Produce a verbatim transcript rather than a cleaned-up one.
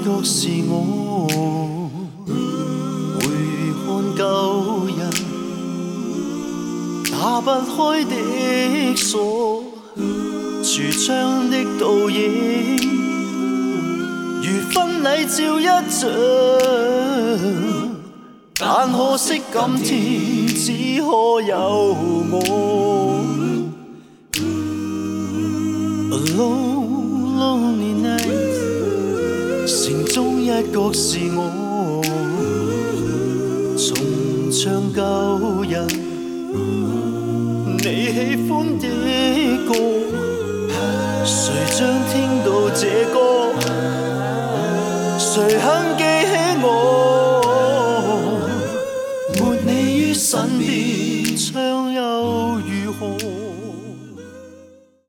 覺是我，回看舊日，打不開的鎖，櫥窗的倒影，如婚禮照一張，但可惜今天只可有我。Alone, lonely night， 城中一角是我，重唱舊日你喜歡的歌，誰將聽到這歌，誰肯記起我？沒你於身邊，唱又如何？